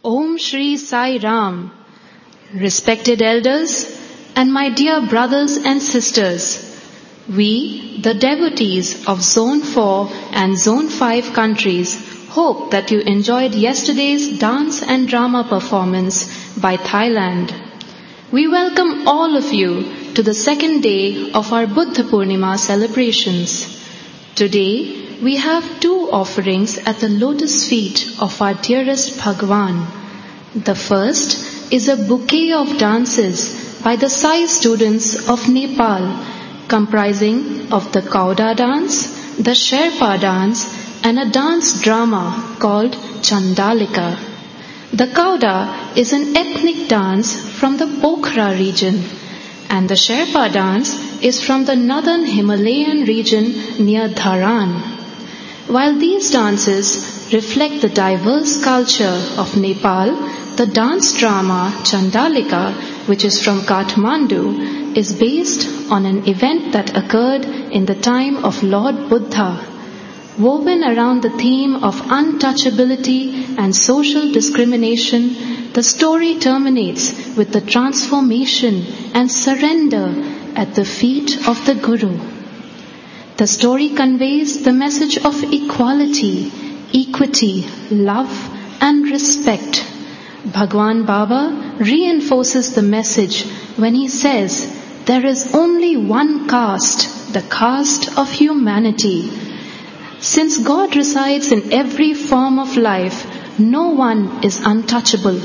Om Shri Sai Ram. Respected elders and my dear brothers and sisters, we, the devotees of Zone 4 and Zone 5 countries, hope that you enjoyed yesterday's dance and drama performance by Thailand. We welcome all of you to the second day of our Buddha Purnima celebrations. Today, we have two offerings at the lotus feet of our dearest Bhagwan. The first is a bouquet of dances by the Sai students of Nepal, comprising of the Kauda dance, the Sherpa dance, and a dance drama called Chandalika. The Kauda is an ethnic dance from the Pokhara region, and the Sherpa dance is from the northern Himalayan region near Dharan. While these dances reflect the diverse culture of Nepal, the dance drama Chandalika, which is from Kathmandu, is based on an event that occurred in the time of Lord Buddha. Woven around the theme of untouchability and social discrimination, the story terminates with the transformation and surrender at the feet of the Guru. The story conveys the message of equality, equity, love, and respect. Bhagwan Baba reinforces the message when he says, "There is only one caste, the caste of humanity." Since God resides in every form of life, no one is untouchable.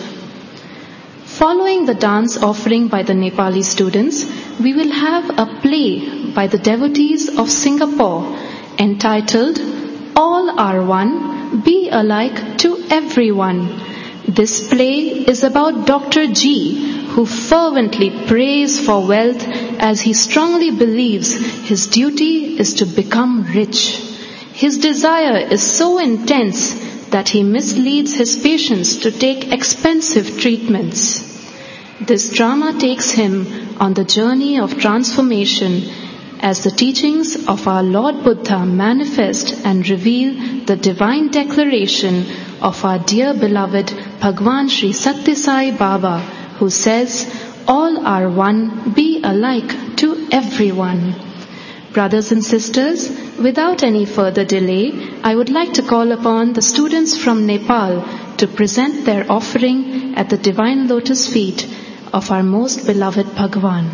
Following the dance offering by the Nepali students, we will have a play by the devotees of Singapore entitled All Are One, Be Alike to Everyone. This play is about Dr. G, who fervently prays for wealth as he strongly believes his duty is to become rich. His desire is so intense that he misleads his patients to take expensive treatments. This drama takes him on the journey of transformation as the teachings of our Lord Buddha manifest and reveal the divine declaration of our dear beloved Bhagwan Sri Sathya Sai Baba, who says, "All are one, be alike to everyone." Brothers and sisters, without any further delay, I would like to call upon the students from Nepal to present their offering at the divine lotus feet of our most beloved Bhagwan.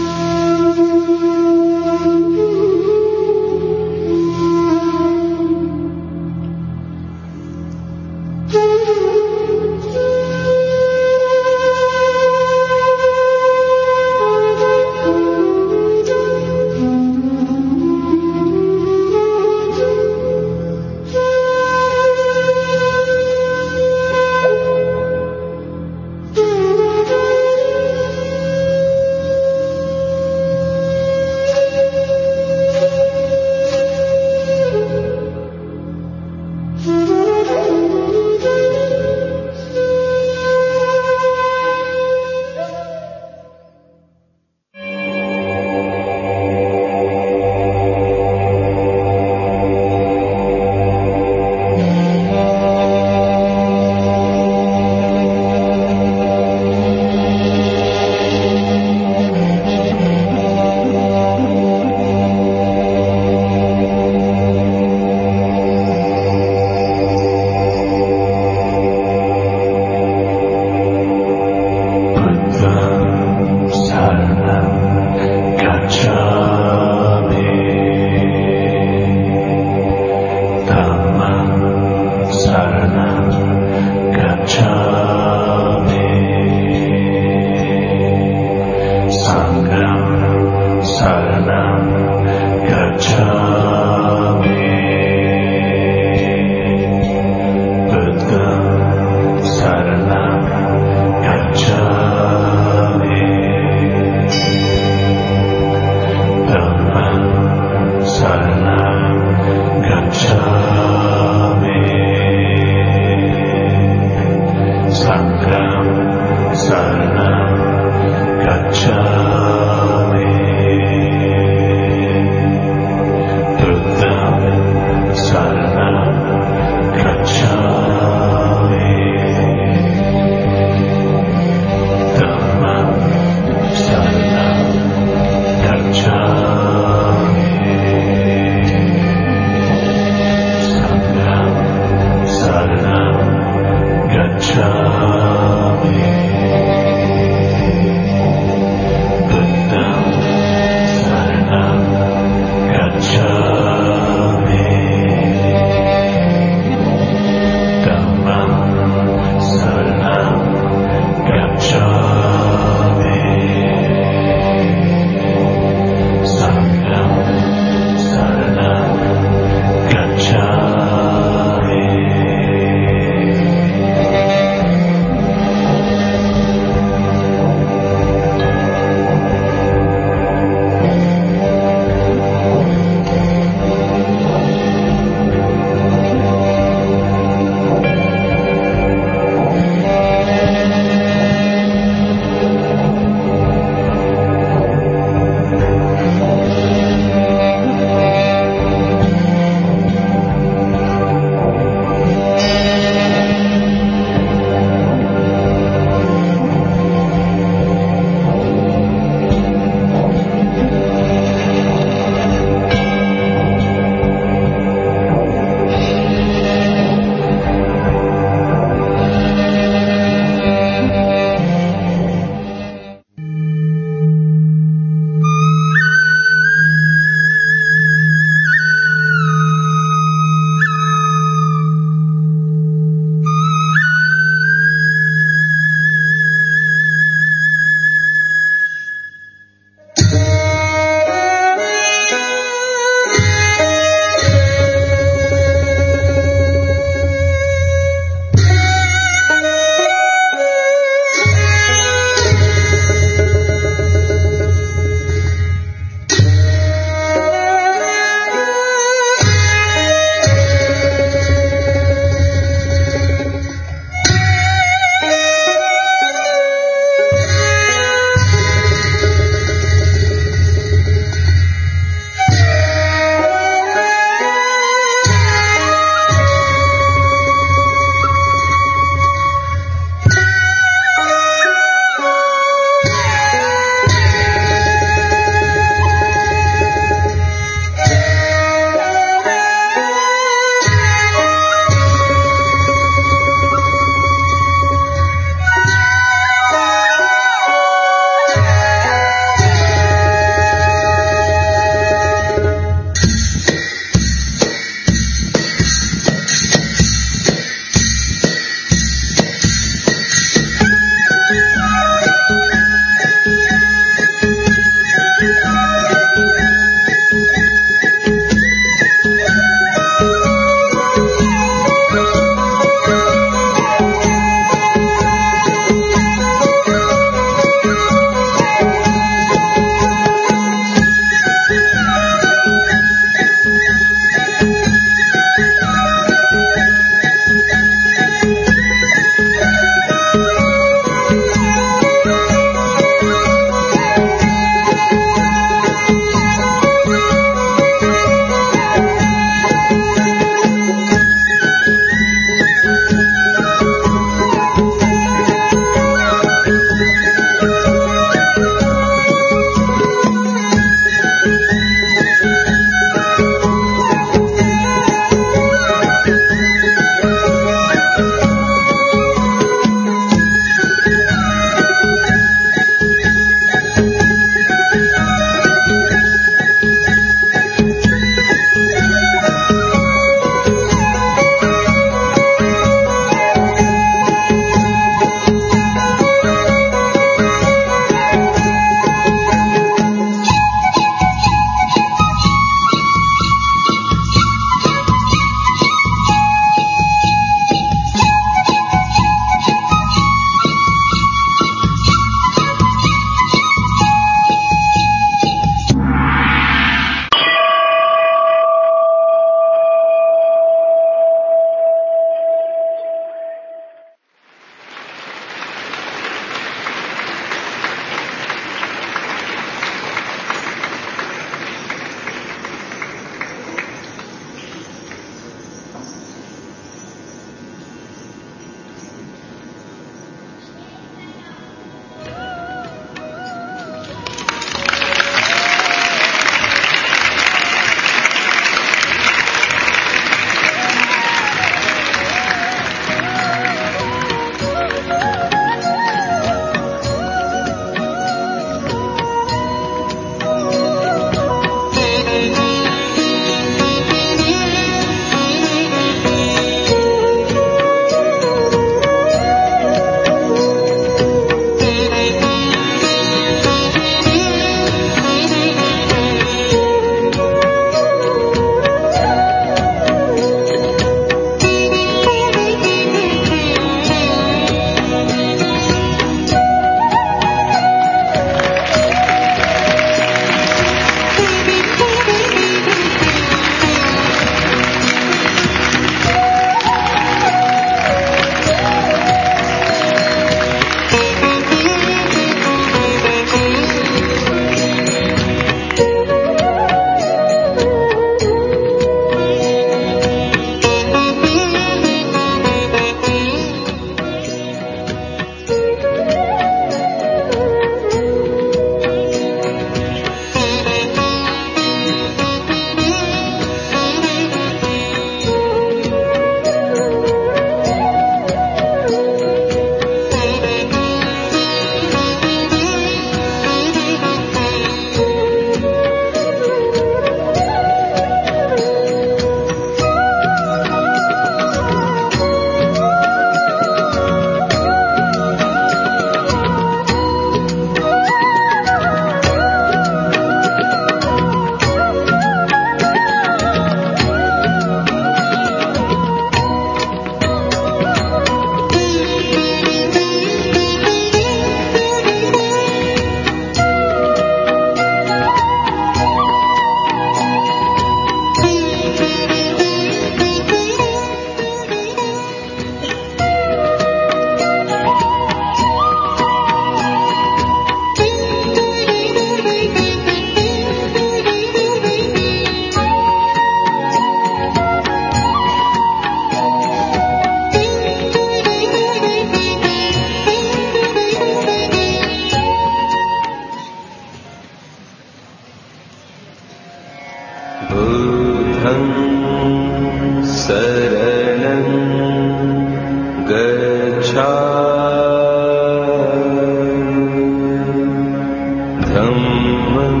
Dhammam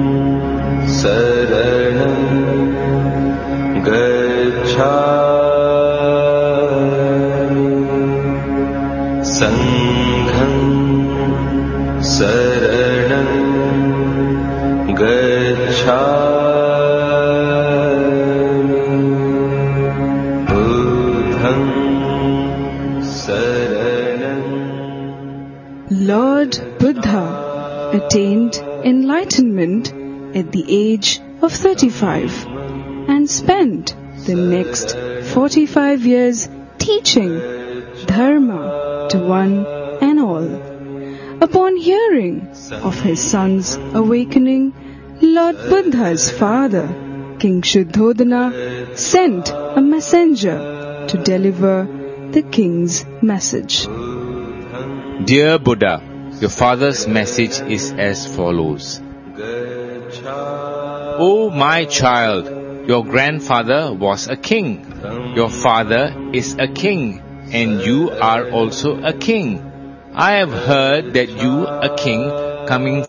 saranam gacchami Sangham saranam gacchami Buddham saranam. Lord Buddha attained enlightenment at the age of 35 and spent the next 45 years teaching Dharma to one and all. Upon hearing of his son's awakening, Lord Buddha's father, King Shuddhodana, sent a messenger to deliver the king's message. Dear Buddha, your father's message is as follows. O my child, your grandfather was a king. Your father is a king, and you are also a king. I have heard that you, a king, coming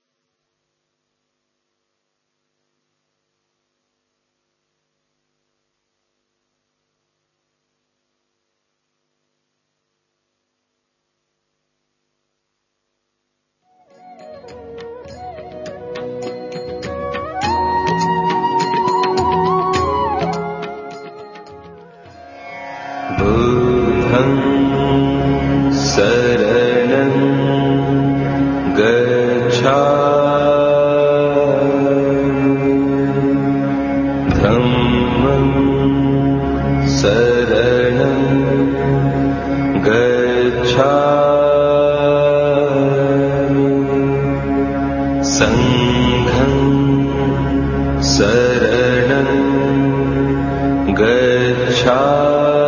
Buddham saranam gacchami Dhammam saranam gacchami Sangham saranam gacchami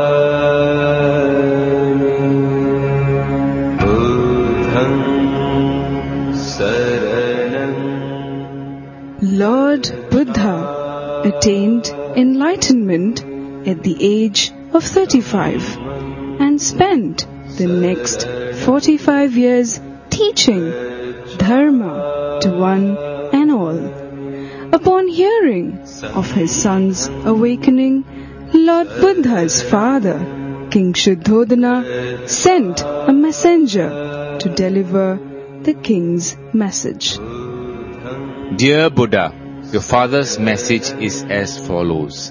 Lord Buddha attained enlightenment at the age of 35 and spent the next 45 years teaching Dharma to one and all. Upon hearing of his son's awakening, Lord Buddha's father, King Shuddhodana, sent a messenger to deliver the king's message. Dear Buddha, your father's message is as follows.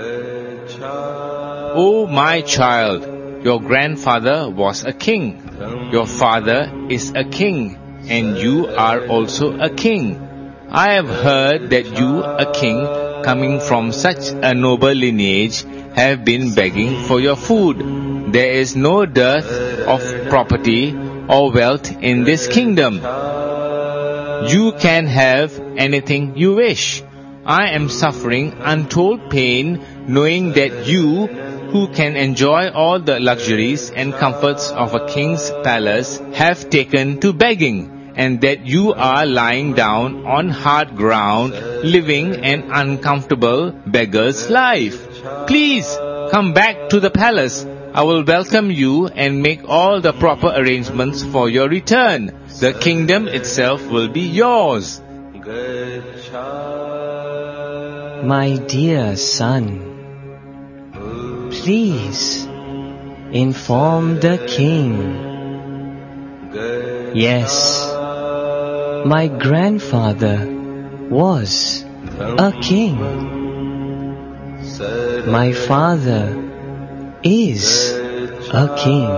O my child, your grandfather was a king. Your father is a king, and you are also a king. I have heard that you, a king, coming from such a noble lineage, have been begging for your food. There is no dearth of property or wealth in this kingdom. You can have anything you wish. I am suffering untold pain knowing that you, who can enjoy all the luxuries and comforts of a king's palace, have taken to begging, and that you are lying down on hard ground, living an uncomfortable beggar's life. Please come back to the palace. I will welcome you and make all the proper arrangements for your return. The kingdom itself will be yours. My dear son, please inform the king. Yes, my grandfather was a king. My father is a king.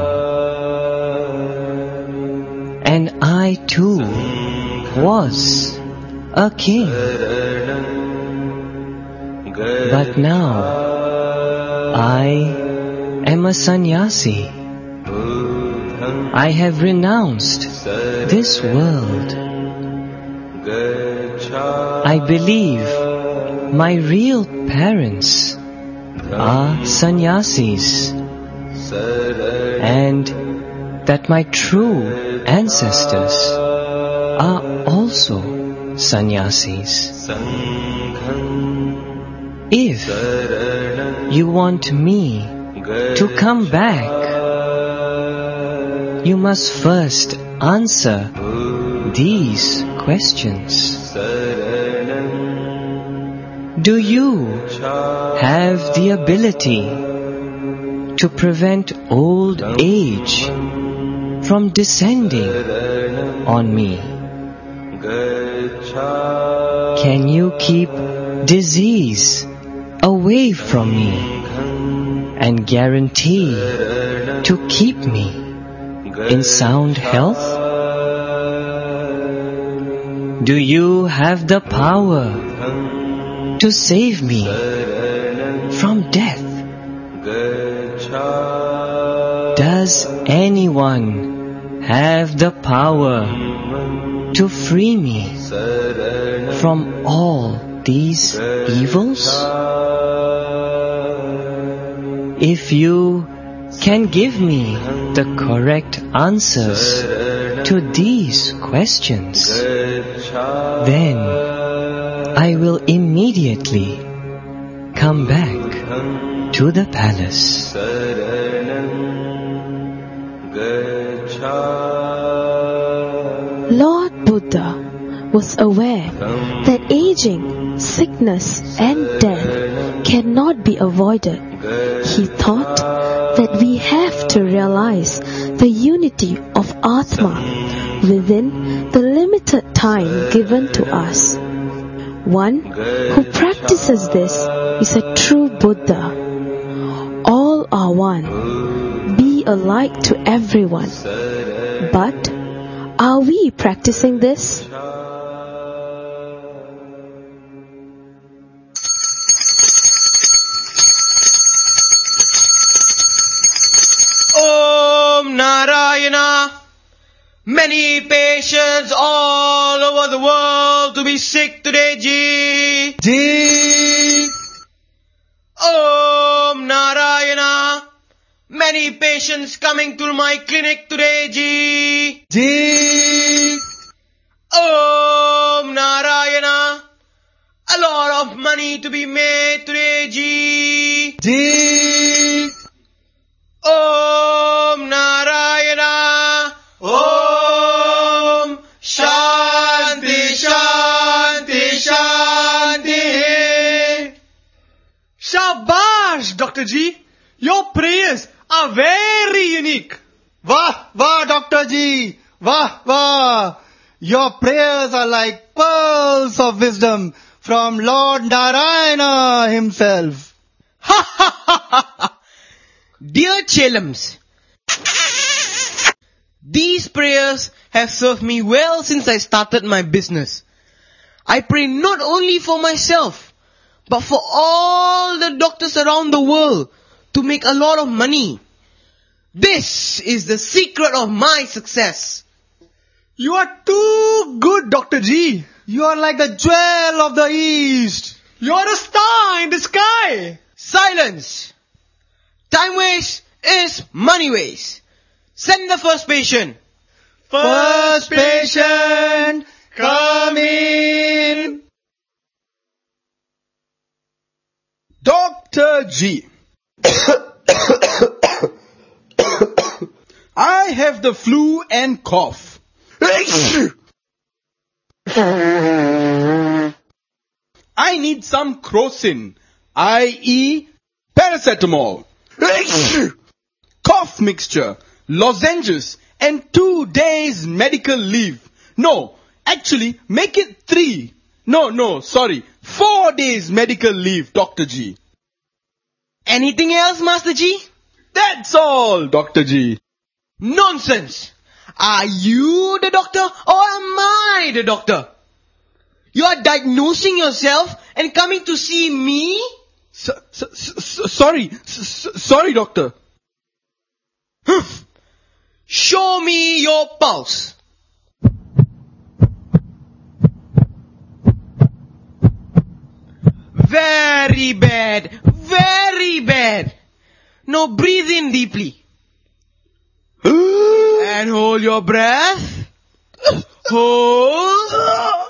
And I too was a king. But now I am a sannyasi. I have renounced this world. I believe my real parents are sannyasis, and that my true ancestors are also sannyasis. If you want me to come back, you must first answer these questions. Do you have the ability to prevent old age from descending on me? Can you keep disease away from me and guarantee to keep me in sound health? Do you have the power to save me from death? Does anyone have the power to free me from all these evils? If you can give me the correct answers to these questions, then I will immediately come back to the palace. Lord Buddha was aware that aging, sickness and death cannot be avoided. He thought that we have to realize the unity of Atma within the limited time given to us. One who practices this is a true Buddha. All are one, be alike to everyone. But are we practicing this? Om Narayana. Many patients all over the world to be sick today, Ji. Ji. Om Narayana. Many patients coming to my clinic today, Ji. Ji. Om Narayana. A lot of money to be made today, Ji. Ji. Om Narayana. Om Shanti Shanti Shanti. Shabash, Dr. Ji. Your prayers are very unique. Wah, wah, Dr. Ji. Wah, wah. Your prayers are like pearls of wisdom from Lord Narayana himself. Ha ha ha ha ha. Dear Chelams, these prayers have served me well since I started my business. I pray not only for myself, but for all the doctors around the world to make a lot of money. This is the secret of my success. You are too good, Dr. Ji. You are like the jewel of the East. You are a star in the sky. Silence! Time waste is money waste. Send the first patient. First patient, come in. Dr. G. I have the flu and cough. I need some crocin, i.e. paracetamol. Cough mixture, lozenges, and 2 days medical leave. No, actually, make it 3. No, sorry. 4 days medical leave, Dr. G. Anything else, Master G? That's all, Dr. G. Nonsense! Are you the doctor or am I the doctor? You are diagnosing yourself and coming to see me? Sorry, doctor. Show me your pulse. Very bad, very bad. Now breathe in deeply. And hold your breath. Hold.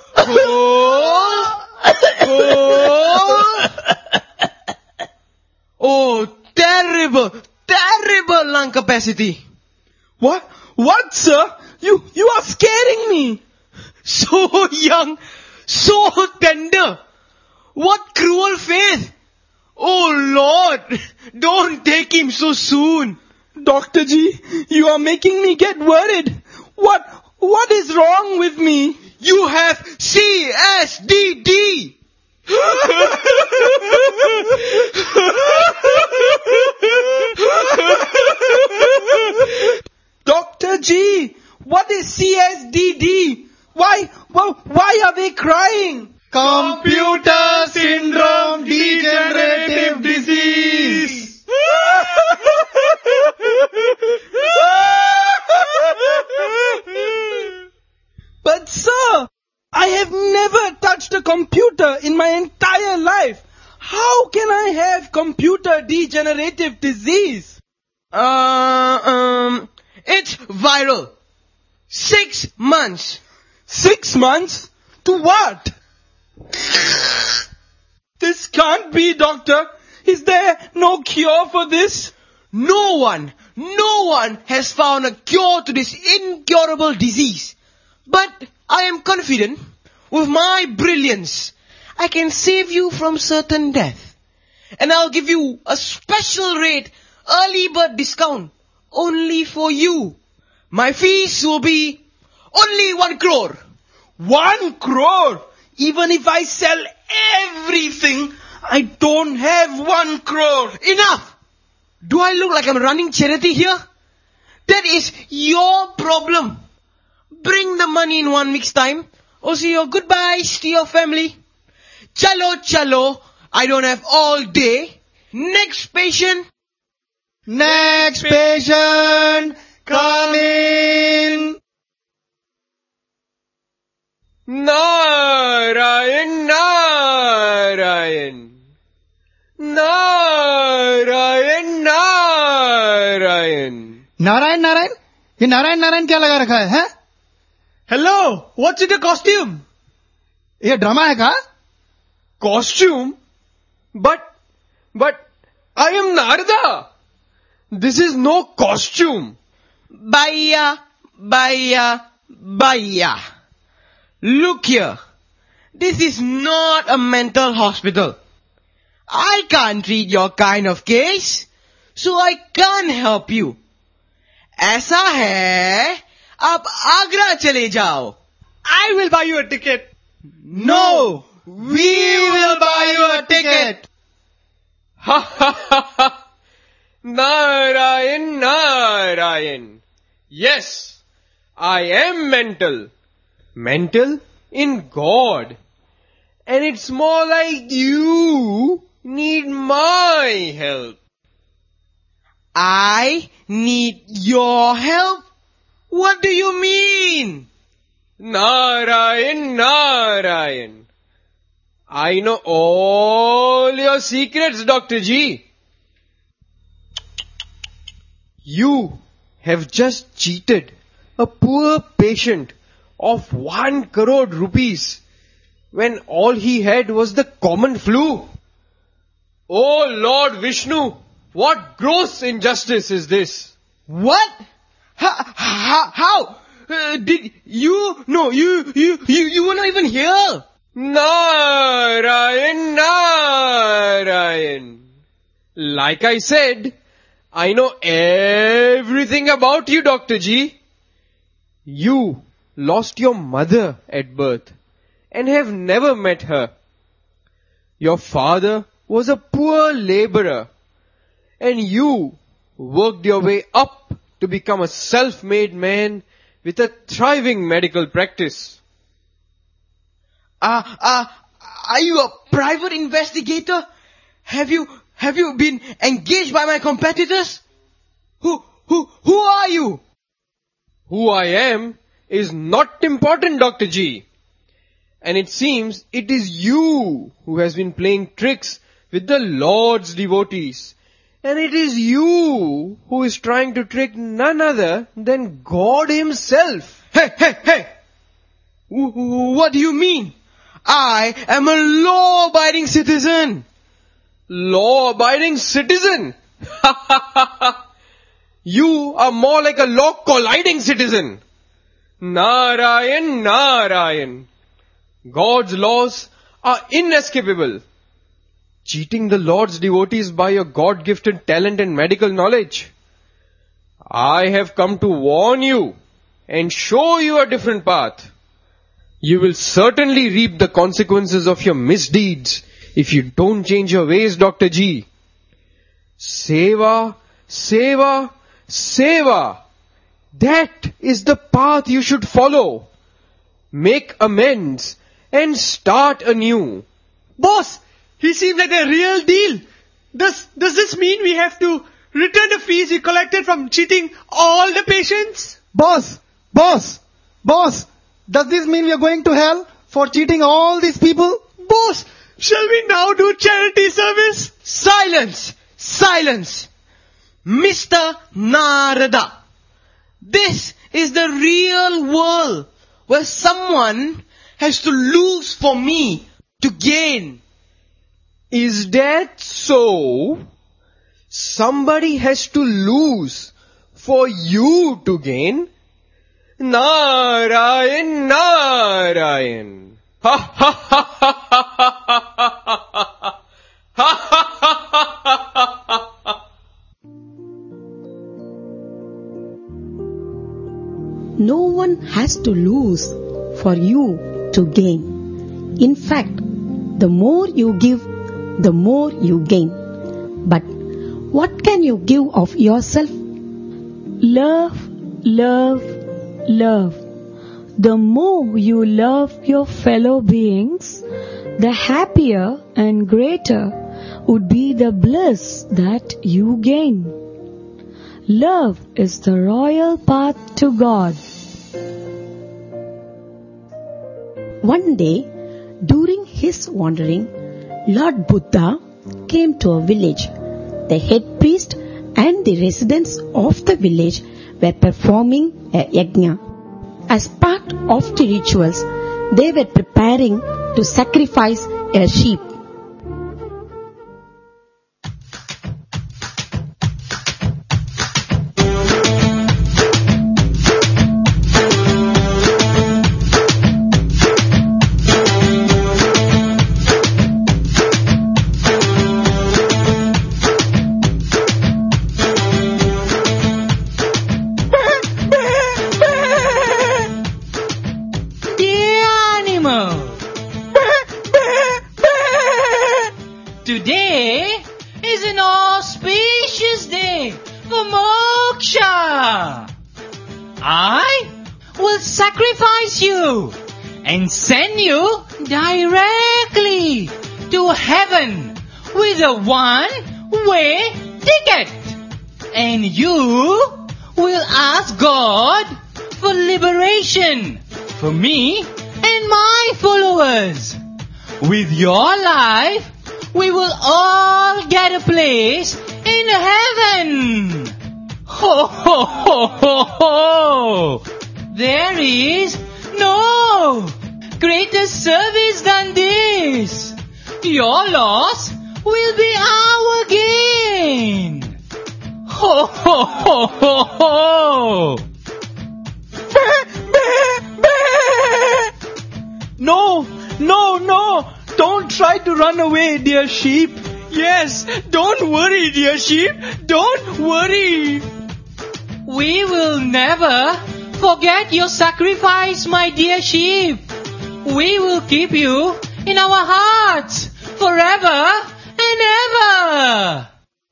Oh, terrible lung capacity. What, sir? You are scaring me. So So young, so tender. What cruel faith. Oh Lord, don't take him so soon. Dr. G, you are making me get worried. What is wrong with me? You have CSDD. Dr. G, what is CSDD? Why are they crying? Computer Syndrome Degenerative Disease. But sir, I have never touched a computer in my entire life. How can I have computer degenerative disease? It's viral. 6 months. 6 months? To what? This can't be, doctor. Is there no cure for this? No one has found a cure to this incurable disease. But I am confident, with my brilliance, I can save you from certain death. And I'll give you a special rate, early bird discount, only for you. My fees will be only 1 crore. 1 crore? Even if I sell everything, I don't have 1 crore. Enough! Do I look like I'm running charity here? That is your problem. Bring the money in 1 week's time, or say your goodbyes to your family. Chalo, I don't have all day. Next patient. Next patient, come in. Narayan, Narayan. Narayan, Narayan. Narayan ये नारायण क्या लगा रखा है? Hello, what's in the costume? ये drama है क्या? Costume? But I am Narada. This is no costume. Baya. Look here. This is not a mental hospital. I can't treat your kind of case, so I can't help you. ऐसा है, आप आगरा चले जाओ. I will buy you a ticket. No, we will buy you a ticket. Ha ha ha ha. Narayan, Narayan. Yes, I am mental. Mental in God. And it's more like you need my help. I need your help? What do you mean? Narayan, Narayan. I know all your secrets, Dr. G. You have just cheated a poor patient of 1 crore rupees when all he had was the common flu. Oh Lord Vishnu, what gross injustice is this? What? How? Did you? No, you were not even here. Narayan, Narayan. Like I said, I know everything about you, Dr. G. You lost your mother at birth and have never met her. Your father was a poor laborer and you worked your way up to become a self-made man with a thriving medical practice. Are you a private investigator? Have you been engaged by my competitors? Who are you? Who I am is not important, Dr. G. And it seems it is you who has been playing tricks with the Lord's devotees. And it is you who is trying to trick none other than God himself. Hey! What do you mean? I am a law-abiding citizen. Law-abiding citizen? You are more like a law-colliding citizen. Narayan, Narayan. God's laws are inescapable. Cheating the Lord's devotees by your God-gifted talent and medical knowledge. I have come to warn you and show you a different path. You will certainly reap the consequences of your misdeeds if you don't change your ways, Dr. G. Seva, seva, seva. That is the path you should follow. Make amends and start anew. Boss, he seems like the real deal. Does this mean we have to return the fees we collected from cheating all the patients? Boss! Does this mean we are going to hell for cheating all these people? Boss, shall we now do charity service? Silence! Silence! Mr. Narada, this is the real world where someone has to lose for me to gain. Is that so? Somebody has to lose for you to gain? Narayan, Narayan. Ha ha ha ha ha ha ha ha ha. No one has to lose for you to gain. In fact, the more you give, the more you gain. But what can you give of yourself? Love, love, love. The more you love your fellow beings, the happier and greater would be the bliss that you gain. Love is the royal path to God. One day, during his wandering, Lord Buddha came to a village. The head priest and the residents of the village were performing a yajna. As part of the rituals, they were preparing to sacrifice a sheep. Today is an auspicious day for moksha. I will sacrifice you and send you directly to heaven with a one-way ticket. And you will ask God for liberation for me and my followers. With your life, we will all get a place in heaven. Ho, ho, ho, ho, ho. There is no greater service than this. Your loss will be our gain. Ho, ho, ho, ho, ho. No! Don't try to run away, dear sheep. Yes, don't worry, dear sheep. Don't worry. We will never forget your sacrifice, my dear sheep. We will keep you in our hearts forever and ever.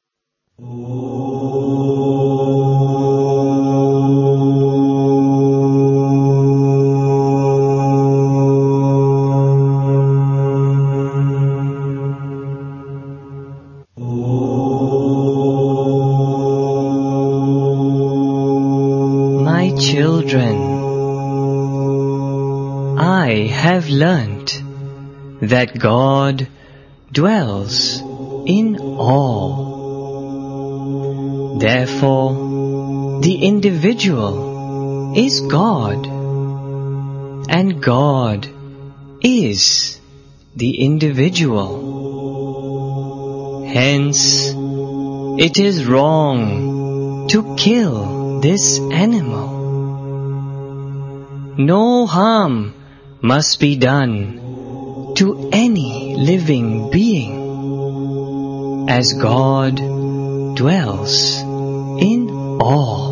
I have learnt that God dwells in all. Therefore, the individual is God, and God is the individual. Hence, it is wrong to kill this animal. no harm must be done to any living being, as God dwells in all.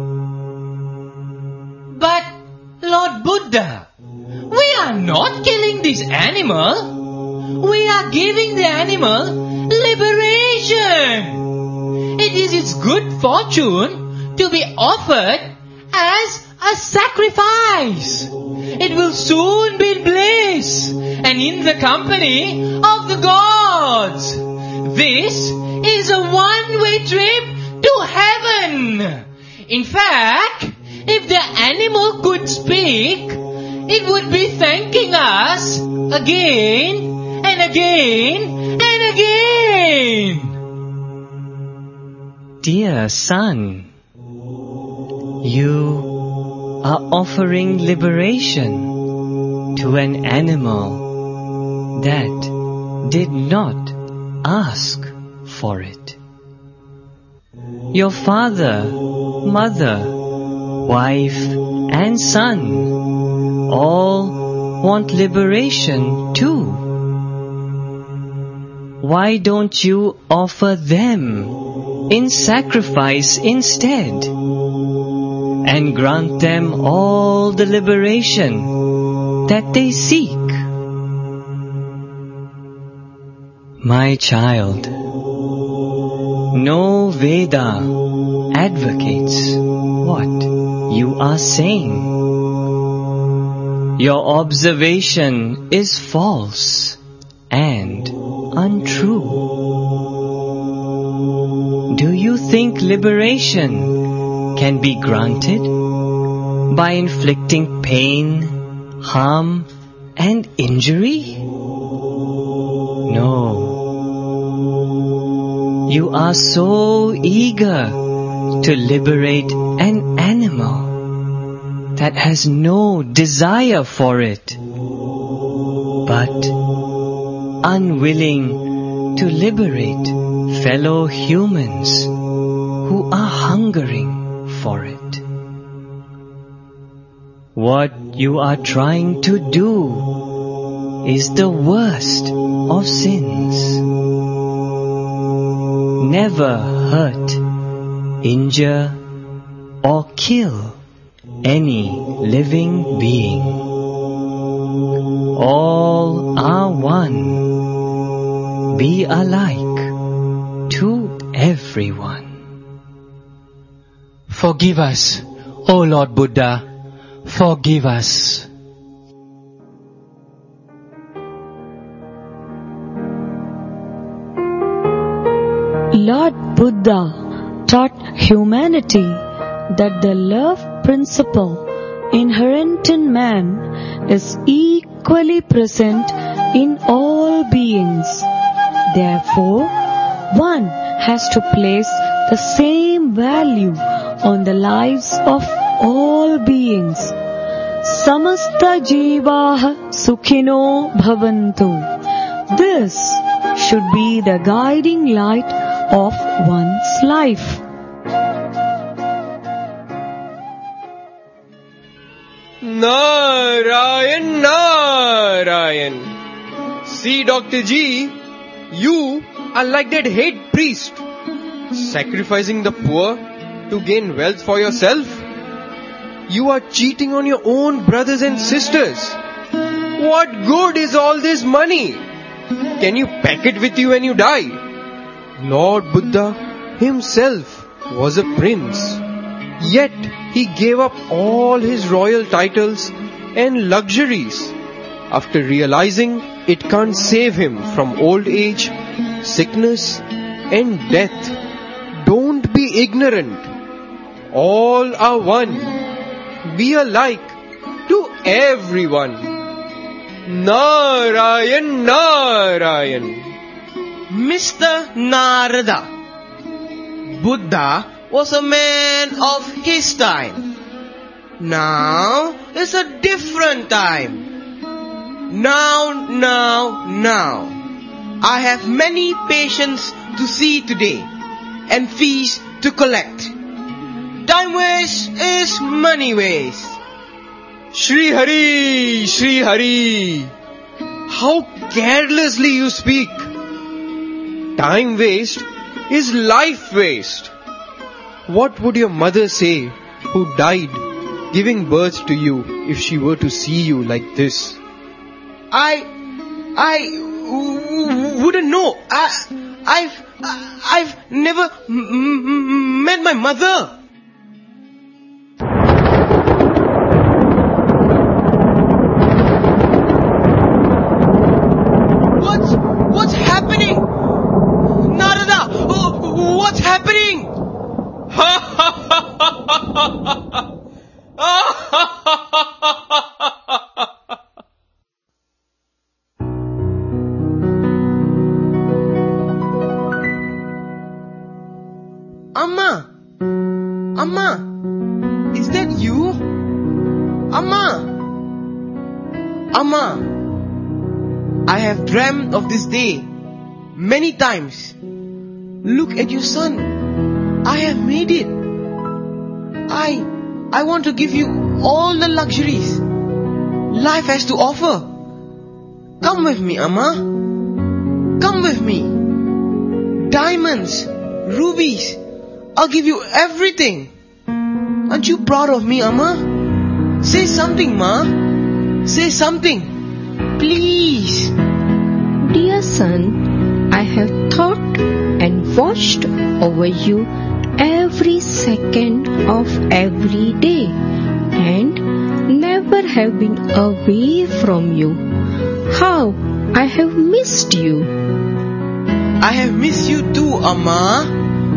But, Lord Buddha, we are not killing this animal. We are giving the animal liberation. It is its good fortune to be offered as a sacrifice. It will soon be in bliss and in the company of the gods. This is a one-way trip to heaven. In fact, if the animal could speak, it would be thanking us again and again and again. Dear son, you are offering liberation to an animal that did not ask for it. Your father, mother, wife and son all want liberation too. Why don't you offer them in sacrifice instead, and grant them all the liberation that they seek? My child, no Veda advocates what you are saying. Your observation is false and untrue. Do you think liberation can be granted by inflicting pain, harm, and injury? No. You are so eager to liberate an animal that has no desire for it, but unwilling to liberate fellow humans who are hungering for it. What you are trying to do is the worst of sins. Never hurt, injure, or kill any living being. All are one. Be alike to everyone. Forgive us, O Lord Buddha. Forgive us. Lord Buddha taught humanity that the love principle inherent in man is equally present in all beings. Therefore, one has to place the same value on the lives of all beings. Samasta jivaha sukhino bhavantu. This should be the guiding light of one's life. Narayan, Narayan. See, Dr. G, you are like that head priest, sacrificing the poor to gain wealth for yourself. You are cheating on your own brothers and sisters. What good is all this money? Can you pack it with you when you die? Lord Buddha himself was a prince, yet he gave up all his royal titles and luxuries after realizing it can't save him from old age, sickness and death. Don't be ignorant. All are one. Be alike to everyone. Narayan, Narayan. Mr. Narada, Buddha was a man of his time. Now is a different time. Now. I have many patients to see today and fees to collect. Time waste is money waste. Shri Hari, Shri Hari. How carelessly you speak. Time waste is life waste. What would your mother say who died giving birth to you if she were to see you like this? I wouldn't know. I've never met my mother. What's happening? Narada, what's happening? Amma, is that you? Amma, I have dreamt of this day many times. Look at your son. I have made it. I want to give you all the luxuries life has to offer. Come with me, Amma. Come with me. Diamonds, rubies. I'll give you everything. Aren't you proud of me, Amma? Say something, Ma. Say something. Please. Dear son, I have thought and watched over you every second of every day and never have been away from you. How I have missed you. I have missed you too, Amma.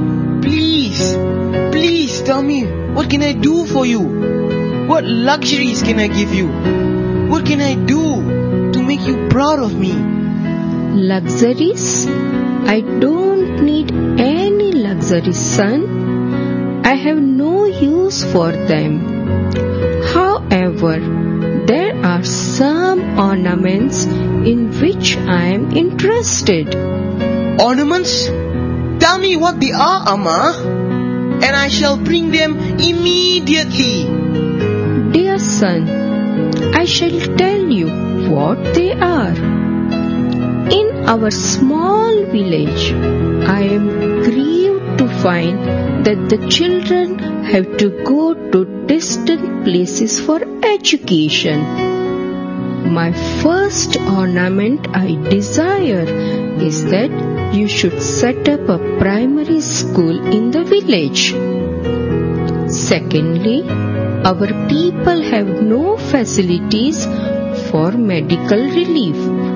Please tell me, what can I do for you? What luxuries can I give you? What can I do to make you proud of me? Luxuries? I don't need any luxuries, son. I have no use for them. However, there are some ornaments in which I am interested. Ornaments? Tell me what they are, Amma, and I shall bring them immediately. Dear son, I shall tell you what they are. In our small village, I am grieved to find that the children have to go to distant places for education. My first ornament I desire is that you should set up a primary school in the village. Secondly, our people have no facilities for medical relief.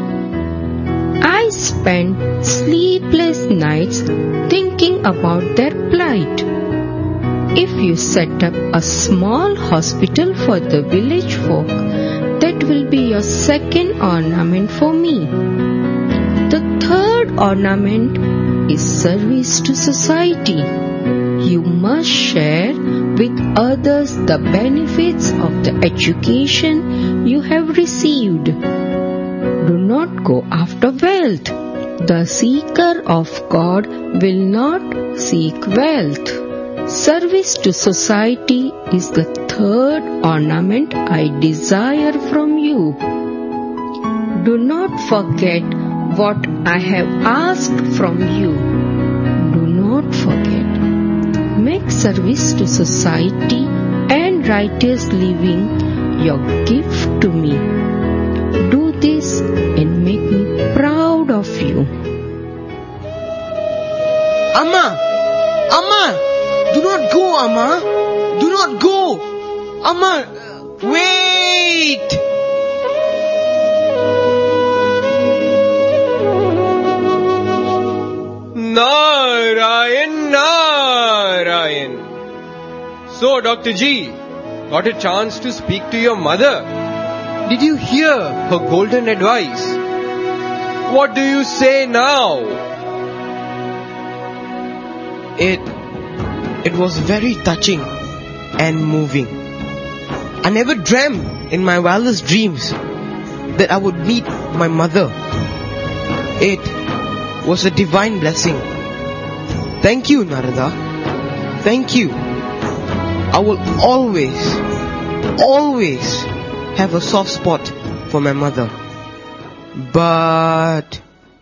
I spend sleepless nights thinking about their plight. If you set up a small hospital for the village folk, that will be your second ornament for me. The third ornament is service to society. You must share with others the benefits of the education you have received. Do not go after wealth. The seeker of God will not seek wealth. Service to society is the third ornament I desire from you. Do not forget what I have asked from you. Do not forget. Make service to society and righteous living your gift to me. Do this and make me proud of you. Amma! Do not go, Amma! Do not go! Amma, wait! Narayan. So, Dr. G, got a chance to speak to your mother. Did you hear her golden advice? What do you say now? It was very touching and moving. I never dreamt in my wildest dreams that I would meet my mother. It was a divine blessing. Thank you, Narada. Thank you. I will always have a soft spot for my mother. But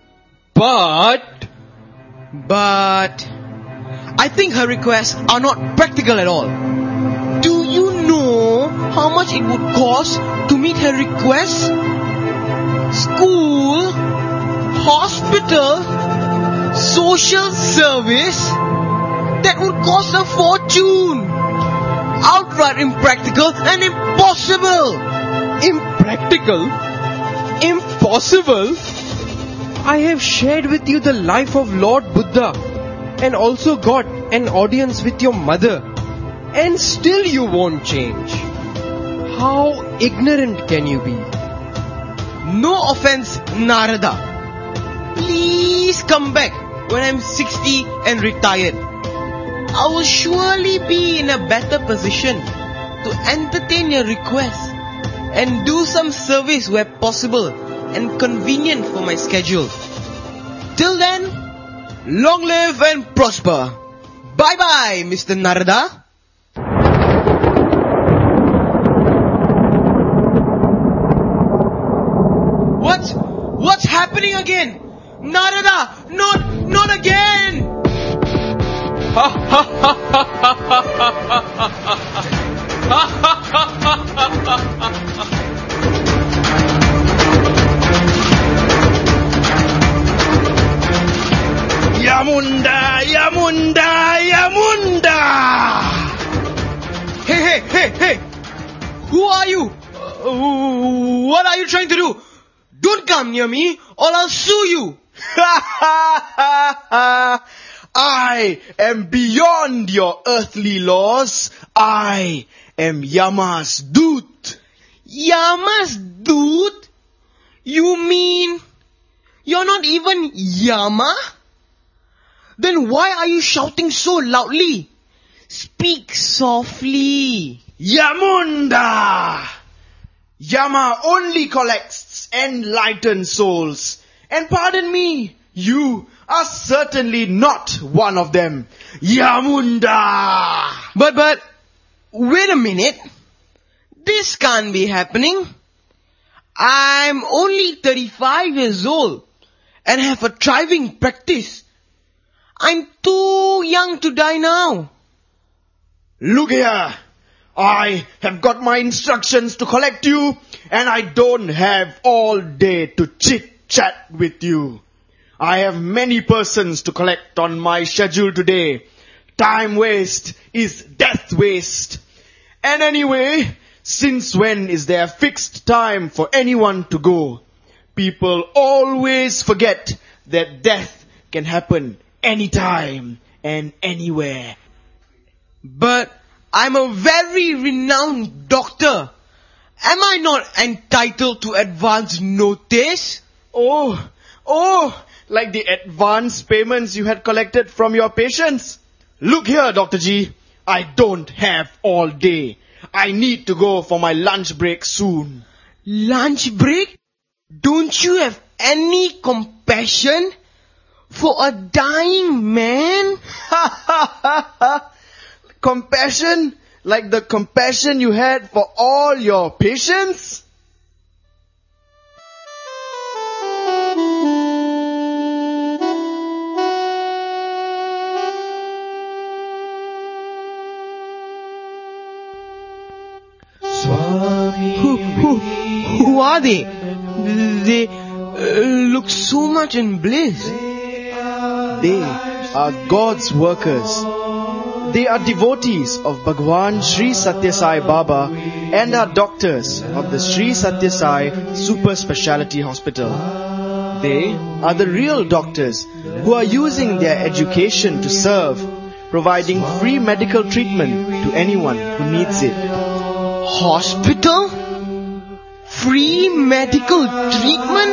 I think her requests are not practical at all. Do you know how much it would cost to meet her requests? School, hospital, social service, that would cost a fortune. Outright impractical and impossible. Impractical? Impossible? I have shared with you the life of Lord Buddha and also got an audience with your mother, and still you won't change. How ignorant can you be? No offense, Narada. Please come back when I'm 60 and retired. I will surely be in a better position to entertain your requests and do some service where possible and convenient for my schedule. Till then, long live and prosper. Bye bye, Mr. Narada. What's happening again? Narada, not again! Yamunda, Yamunda, Yamunda! Hey! Who are you? What are you trying to do? Don't come near me or I'll sue you. I am beyond your earthly laws. I am Yama's Dut. Yama's Dut? You mean you're not even Yama? Then why are you shouting so loudly? Speak softly. Yamunda! Yama only collects enlightened souls. And pardon me, you are certainly not one of them. Yamunda! But, wait a minute. This can't be happening. I'm only 35 years old and have a thriving practice. I'm too young to die now. Look here. I have got my instructions to collect you, and I don't have all day to chit-chat with you. I have many persons to collect on my schedule today. Time waste is death waste. And anyway, since when is there a fixed time for anyone to go? People always forget that death can happen anytime and anywhere. But I'm a very renowned doctor. Am I not entitled to advance notice? Oh, like the advance payments you had collected from your patients? Look here, Dr. G. I don't have all day. I need to go for my lunch break soon. Lunch break? Don't you have any compassion for a dying man? Compassion? Like the compassion you had for all your patients? Who are they? They look so much in bliss. They are God's workers. They are devotees of Bhagwan Sri Satya Sai Baba and are doctors of the Sri Satya Sai Super Speciality Hospital. They are the real doctors who are using their education to serve, providing free medical treatment to anyone who needs it. Hospital? Free medical treatment?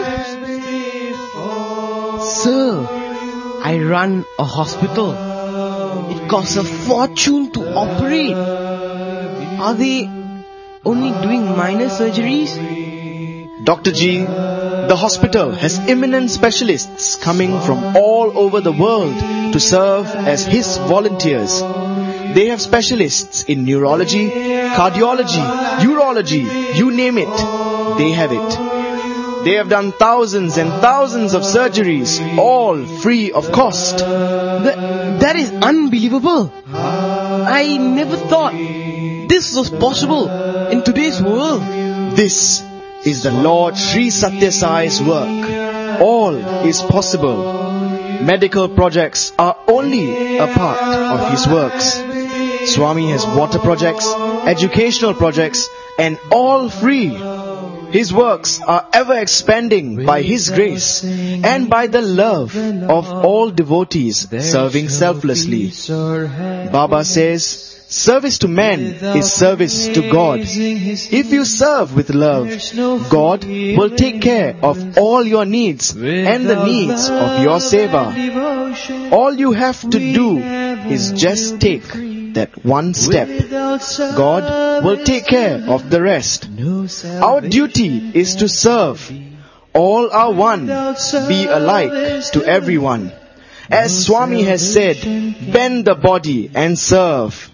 Sir, I run a hospital. It costs a fortune to operate. Are they only doing minor surgeries? Dr. G, the hospital has eminent specialists coming from all over the world to serve as his volunteers. They have specialists in neurology, cardiology, urology, you name it. They have it. They have done thousands and thousands of surgeries, all free of cost. That is unbelievable. I never thought this was possible in today's world. This is the Lord Sri Satya Sai's work. All is possible. Medical projects are only a part of his works. Swami has water projects, educational projects, and all free. His works are ever expanding by His grace and by the love of all devotees serving selflessly. Baba says, service to man is service to God. If you serve with love, God will take care of all your needs and the needs of your seva. All you have to do is just take that one step. God will take care of the rest. Our duty is to serve. All are one. Be alike to everyone. As Swami has said, bend the body and serve.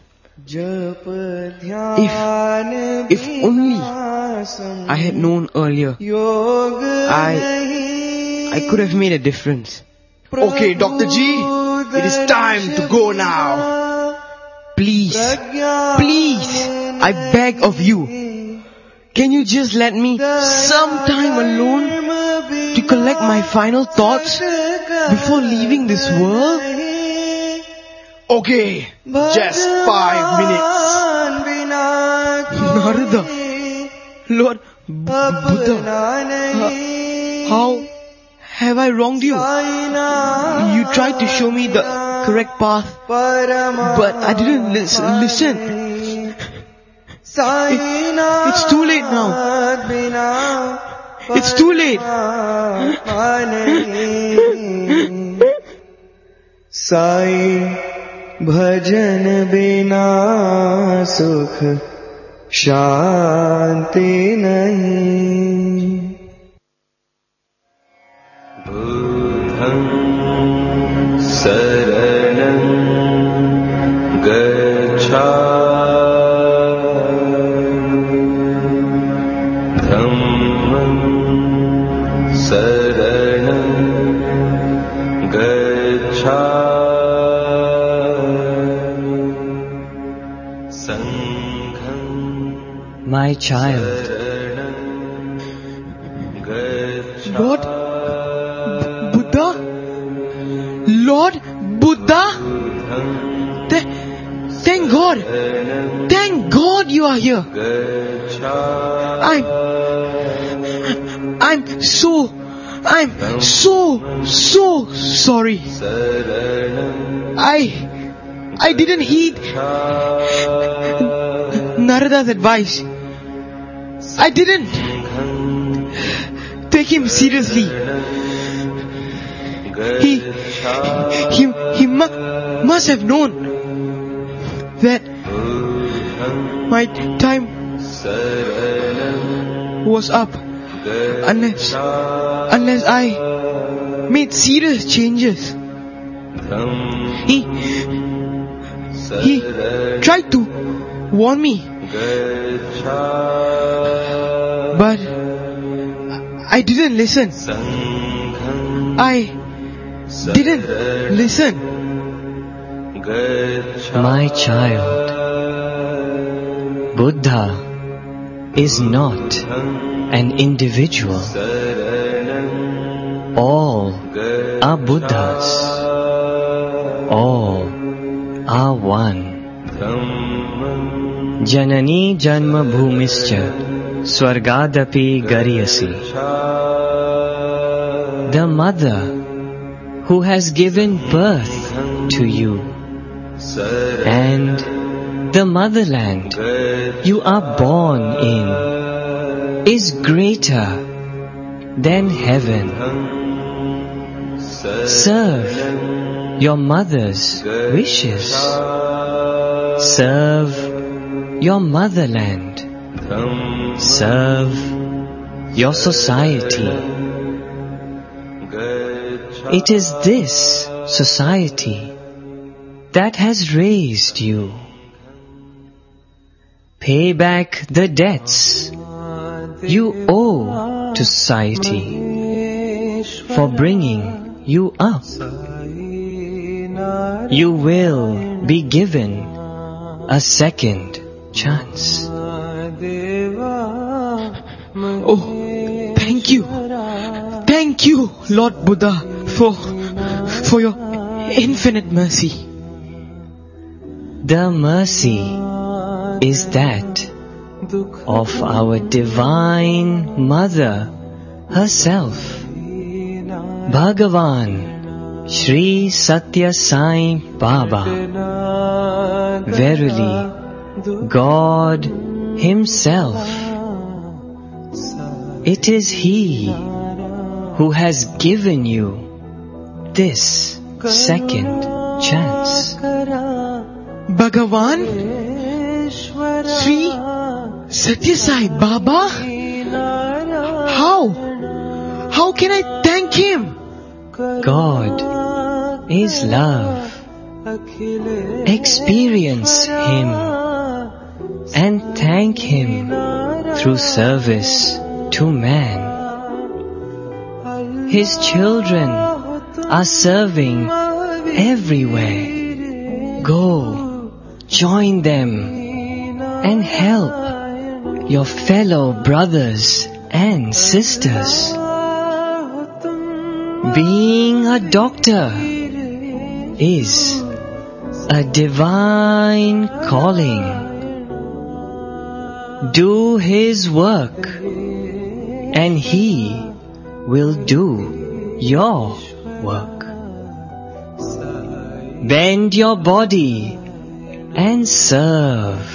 If only I had known earlier, I could have made a difference. Okay, Dr. G, it is time to go now. Please, I beg of you. Can you just let me some time alone to collect my final thoughts before leaving this world? Okay, just 5 minutes. Narada, Lord Buddha, how have I wronged you? You tried to show me the correct path, but I didn't listen. It's too late now. It's too late. Sai bhajan bina sukh shanti nahi. Buddham saranam gacchami, dhammam saranam gacchami, sangham. My child, Lord Buddha? Thank God. Thank God you are here. I'm so sorry. I didn't heed Narada's advice. I didn't take him seriously. He must have known that my time was up unless I made serious changes. He tried to warn me, but I didn't listen. I didn't listen. My child, Buddha is not an individual. All are Buddhas. All are one. Janani janma bhumischa swargadapi gariyasi. The mother who has given birth to you, and the motherland you are born in is greater than heaven. Serve your mother's wishes. Serve your motherland. Serve your society. It is this society that has raised you. pay back the debts you owe to society for bringing you up. You will be given a second chance. Oh, thank you. Thank you, Lord Buddha, for your infinite mercy. The mercy is that of our Divine Mother herself, Bhagavan Sri Satya Sai Baba. Verily, God Himself. It is He who has given you this second chance. Bhagavan Sri Satya Sai Baba? How can I thank Him? God is love. Experience Him and thank Him through service to man. His children are serving everywhere. Go, join them and help your fellow brothers and sisters. Being a doctor is a divine calling. Do His work and He will do your work. Bend your body and serve.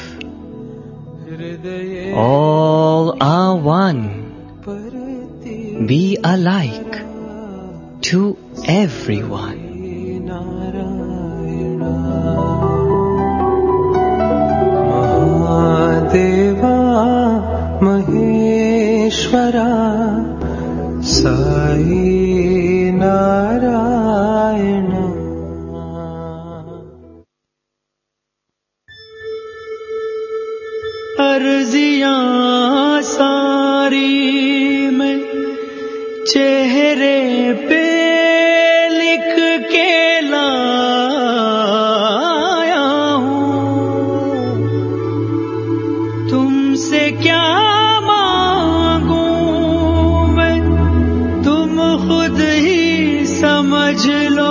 All are one. Be alike to everyone. Mahadeva Maheshwara Sai Narayana. अर्जियां सारी मैं चेहरे पे लिख के लाया हूँ. तुमसे क्या मांगूं मैं, तुम खुद ही समझ लो.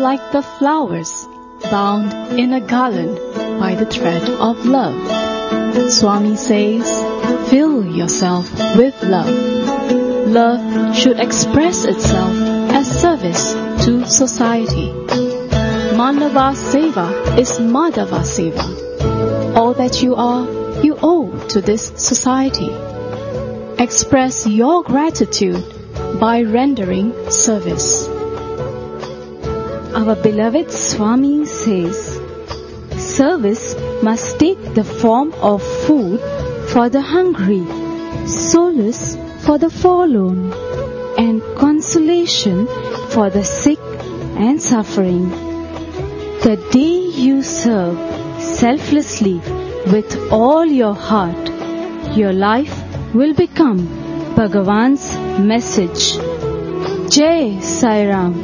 like the flowers bound in a garland by the thread of love. Swami says, fill yourself with love. Love should express itself as service to society. Manava Seva is Madhava Seva. All that you are, you owe to this society. Express your gratitude by rendering service. Our beloved Swami says, service must take the form of food for the hungry, solace for the forlorn, and consolation for the sick and suffering. The day you serve selflessly with all your heart, your life will become Bhagavan's message. Jai Sai Ram.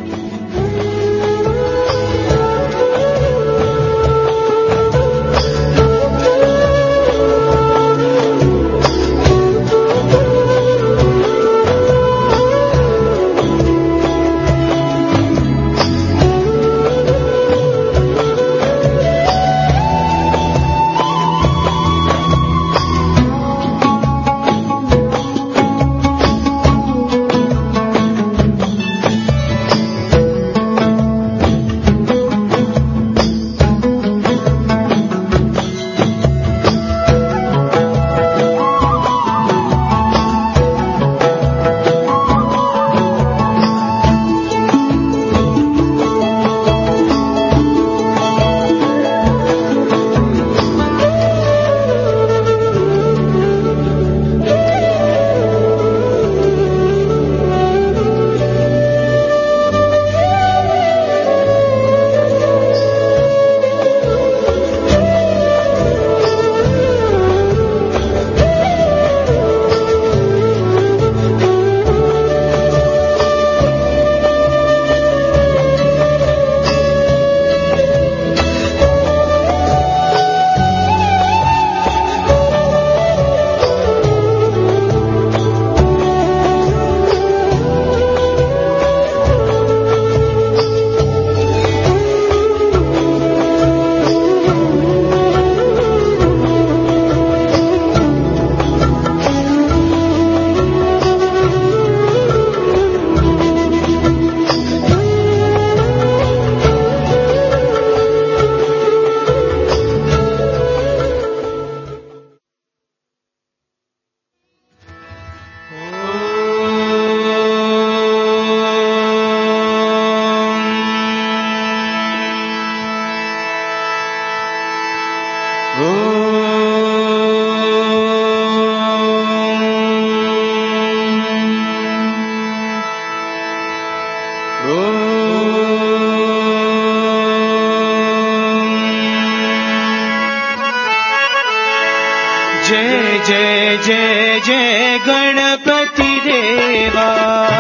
जय जय जय जय गणपति देवा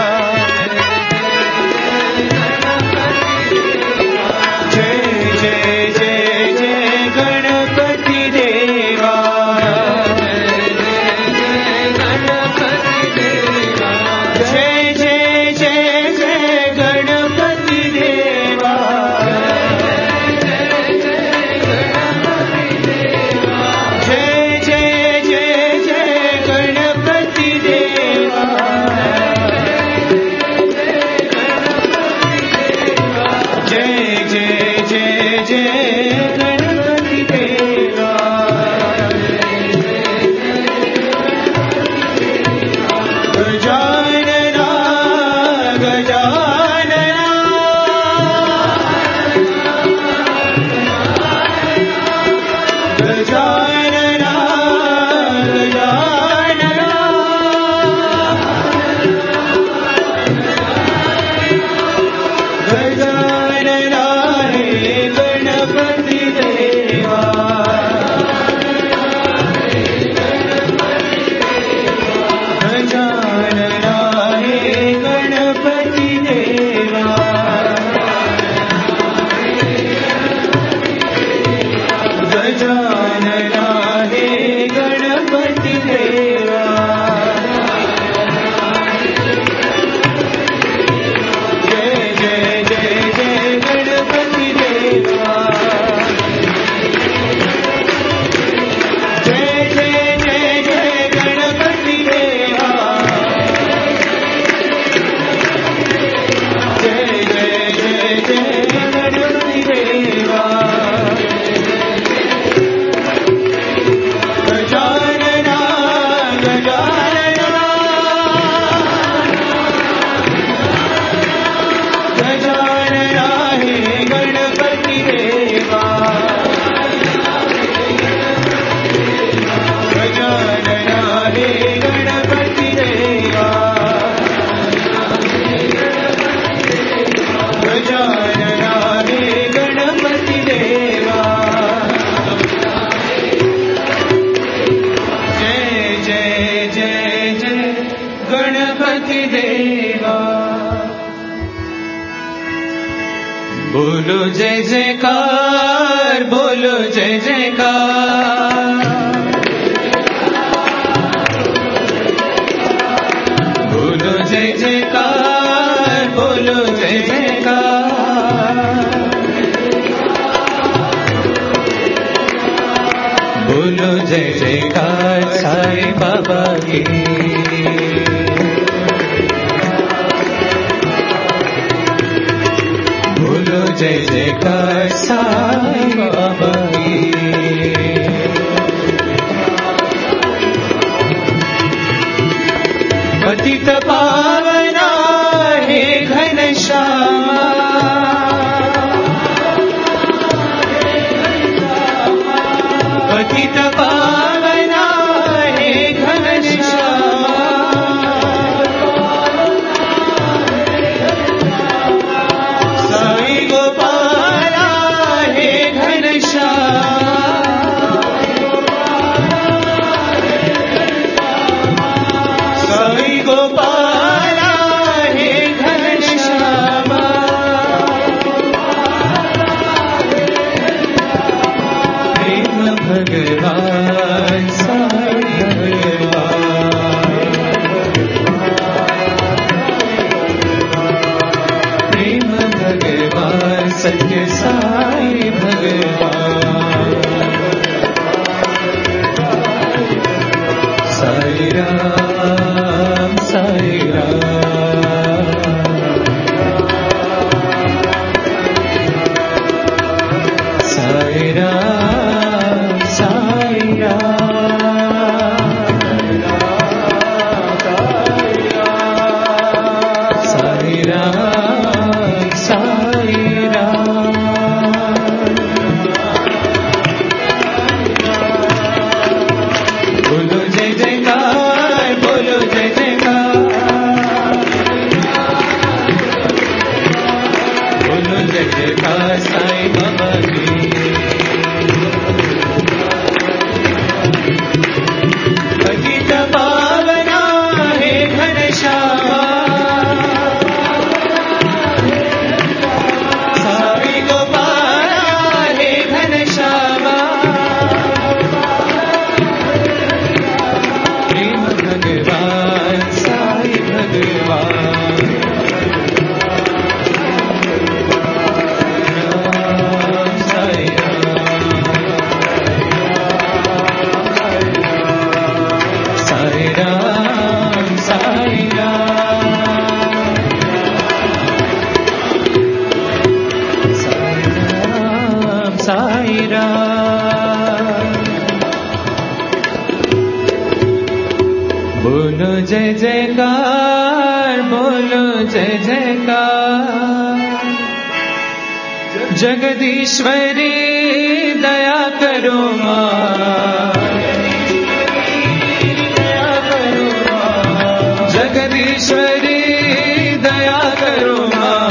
जय जय जय जय गणपति देवा जय जय जय जय गणपति देवा जय जय जय जय गणपति देवा बोलो जय जयकार, बोलो जय जयकार, बोलो जय जयकार, बोलो जय जयकार, बोलो जय जयकार साईं बाबा की, बोलो जय जयकार साईं बाबा की। पतित पावना हे घनश्यामा, पतित पावना हे घनश्यामा, साई गोपाला हे घनश्यामा, साई गोपाला हे घनश्यामा, प्रेम भगवान साई भगवान, प्रेम भगवान सत्य साई भगवान, साई राम साई राम, साई राम साई राम, साई राम साई राम, बोलो जय जयकार, बोलो जय जयकार, बोलो जय जयकार साईं बाबा की। पतित पावना हे घनश्यामा, साई गोपाला हे घनश्यामा, प्रेम भगवान साई भगवान, राम साई राम, साई राम साई राम, साई राम, बोलो जय जयकार, बोलो जय जयकार, जगदीश्वरी दया करो माँ, जगदीश्वरी दया करो माँ,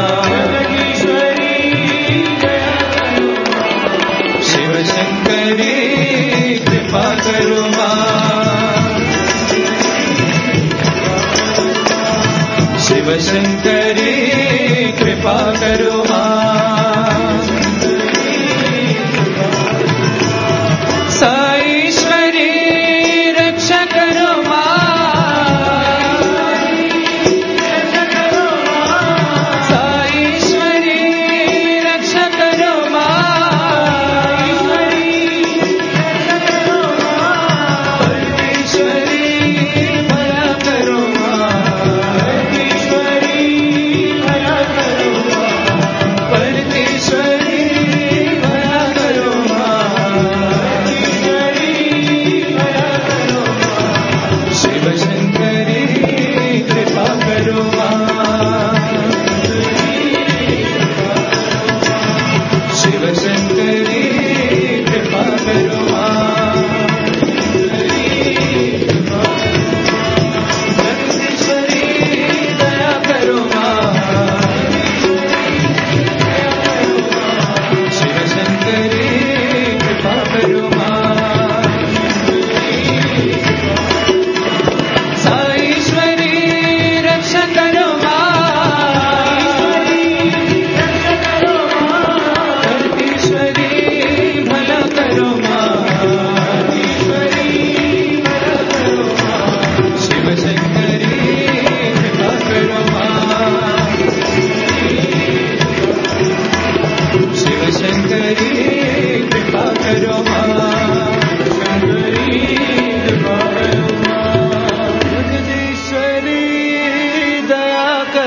शिव शंकरी कृपा करो माँ, शिव शंकरी कृपा करो माँ, साईश्वरी रक्षा करो माँ, साईश्वरी रक्षा करो माँ, परमेश्वरी भला करो माँ, परमेश्वरी भला करो माँ,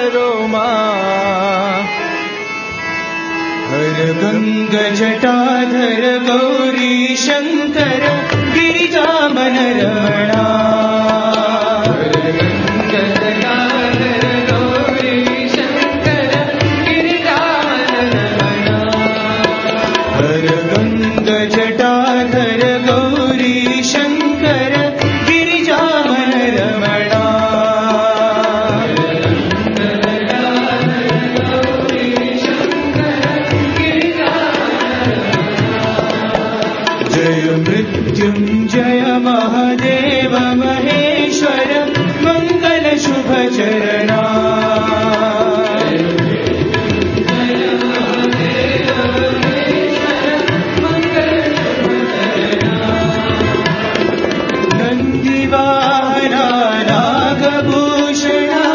करो मां। हर गंग जटाधर गौरी शंकर गिरिजामन रमणा। हर गंग जटाधर गौरी शंकर गिरिजामन रमणा। जय मृत्युंजय महादेव महेश्वर मंगल शुभ चरणा। नंदीवाहना नागभूषणा।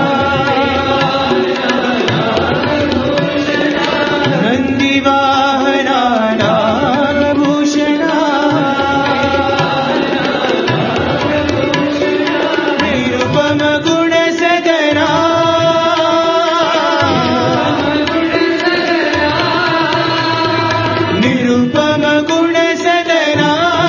नंदीवाहना नागभूषणा। निरुपम गुण सदना। निरुपम गुण सदना।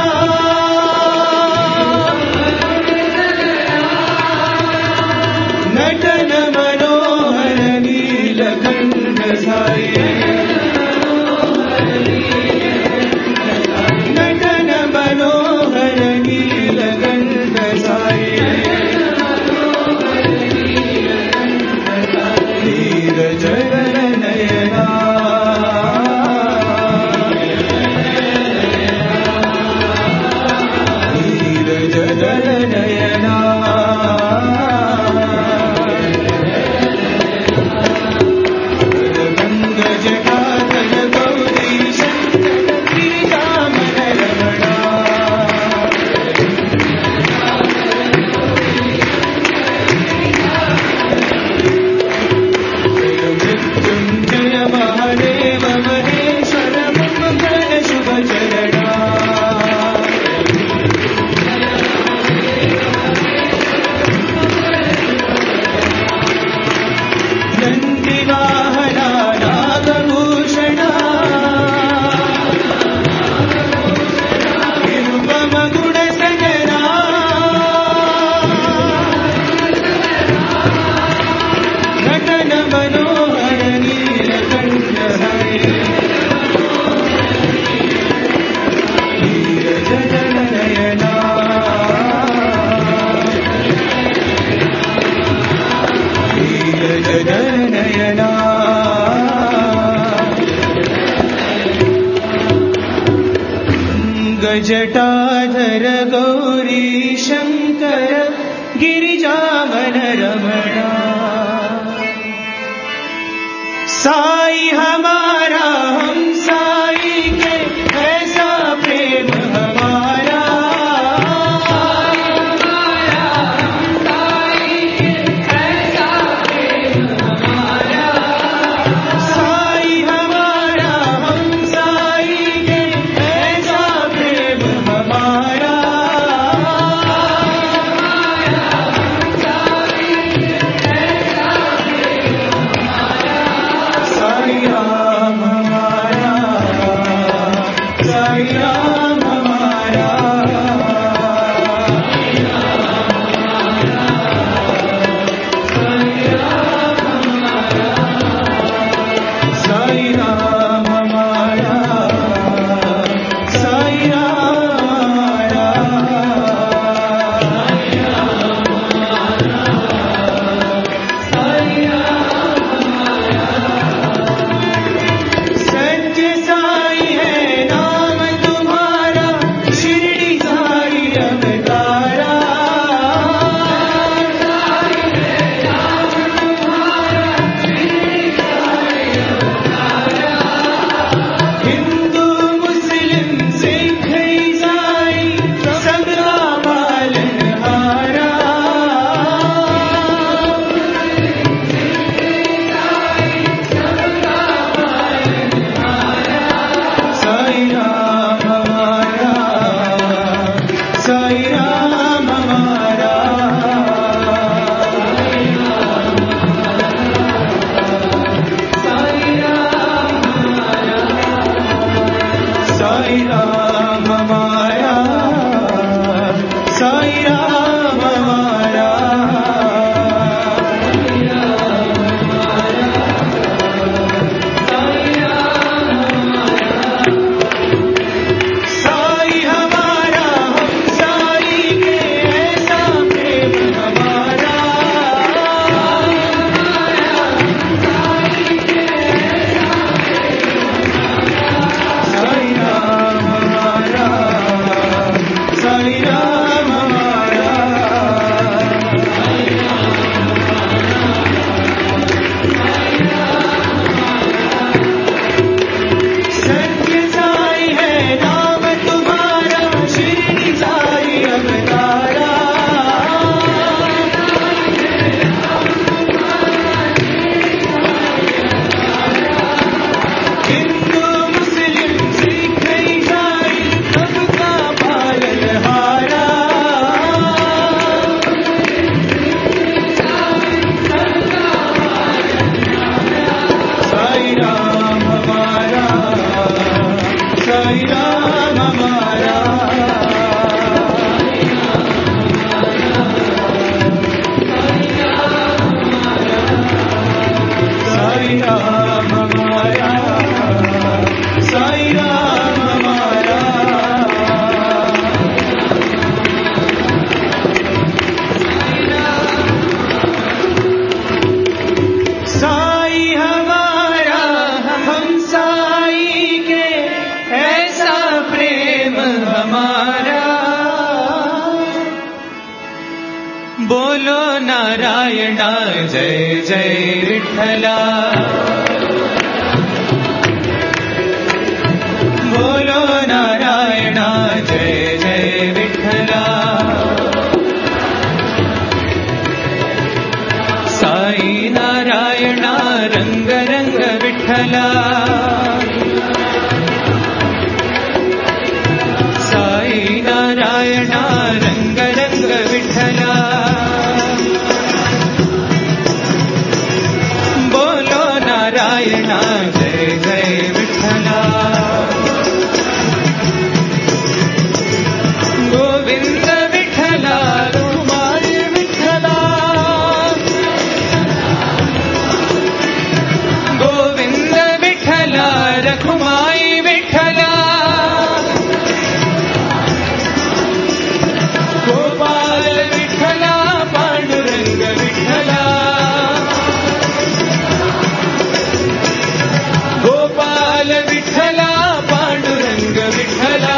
नटन मनोहर नीलकंठ साये। नटन मनोहर नीलकंठ साये। नीरजल नयना। नीरजल नयना। गंग जटाधर गौरी शंकर गिरिजामन रमणा। मृत्युंजय महादेव महेश्वर मंगल शुभ चरणा। नंदीवाहना नागभूषणा। निरुपम गुण सजना। नटन मनोहर नीलकंठ हरे। नीरजल नयना। नीरजल नयना। गजटाधर गौरी शंकर गिरिजामन रमणा। साई हमारा हम साई के ऐसा प्रेम हमारा। साई हमारा हम साई के ऐसा प्रेम हमारा। साई नारायण जय जय विठ्ठला बोलो नारायण जय जय विठ्ठला साई नारायण रंग रंग विठ्ठला साई नारायण रंग रंग विठ्ठला बोलो नारायण जय जय विठ्ठला गोविंद विठ्ठला रुक्माई विठ्ठला गोविंद विठ्ठला रखुमाई विठ्ठला गोपाल विठ्ठला पांडुरंग विठ्ठला गोपाल विठ्ठला पांडुरंग विठ्ठला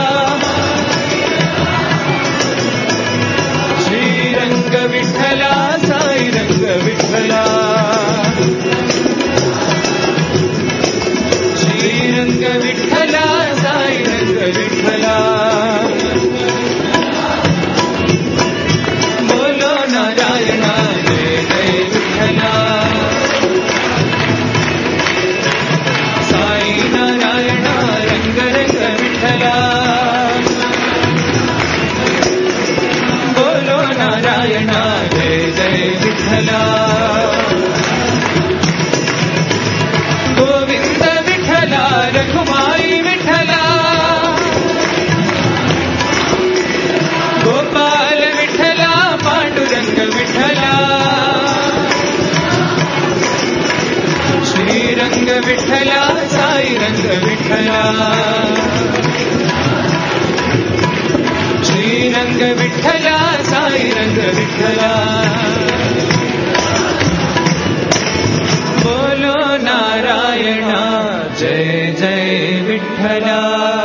श्रीरंग विठ्ठला साई रंग विठ्ठला श्रीरंग विठ्ठला साई रंग विठ्ठला बोलो नारायण जय जय विठ्ठला साई नारायण रंग रंग विठ्ठला बोलो नारायण जय जय विठ्ठला गोविंद विठ्ठला रखुमाई विठ्ठला गोपाल विठ्ठला पांडुरंग विठ्ठला श्रीरंग विठ्ठला साई रंग विठ्ठला श्रीरंग विठ्ठला साई रंग विठ्ठला बोलो नारायण जय जय Vitthala